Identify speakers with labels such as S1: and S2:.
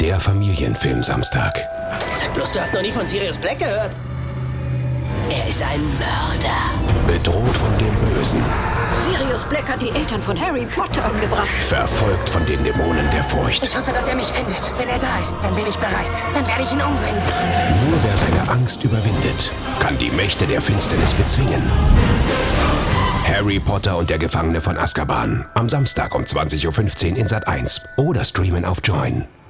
S1: Der Familienfilm Samstag.
S2: Sag bloß, du hast noch nie von Sirius Black gehört. Er ist ein Mörder.
S1: Bedroht von dem Bösen.
S3: Sirius Black hat die Eltern von Harry Potter umgebracht.
S1: Verfolgt von den Dämonen der Furcht.
S2: Ich hoffe, dass er mich findet. Wenn er da ist, dann bin ich bereit. Dann werde ich ihn umbringen.
S1: Nur wer seine Angst überwindet, kann die Mächte der Finsternis bezwingen. Harry Potter und der Gefangene von Azkaban. Am Samstag um 20:15 Uhr in Sat.1 oder streamen auf Join.